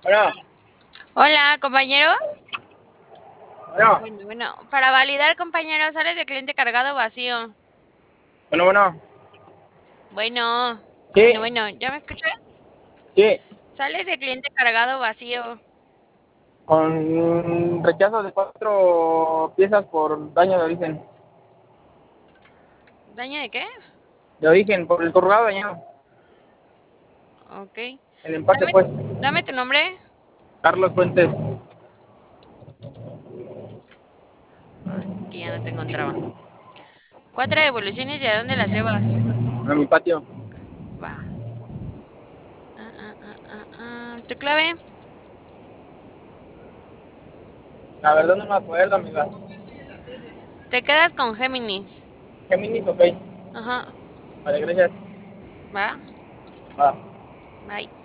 Bueno, Hola, compañero. bueno, Bueno, para validar, compañero, sales de cliente cargado o vacío. bueno. Bueno, Sí, ¿ya me escuchas? sí, Sales de cliente cargado o vacío. con rechazo de 4 piezas por daño de origen. ¿Daño de qué? De origen, por el corrugado dañado. Ok. El empaque, Dame, pues. dame tu nombre. Carlos Fuentes, Que ya no te encontraba. 4 devoluciones y a dónde las llevas. a mi patio. Va. ¿Tu clave? La verdad no me acuerdo, amiga. Te quedas con Géminis. Géminis, ok. Ajá. Vale, gracias. Va. Va. Bye.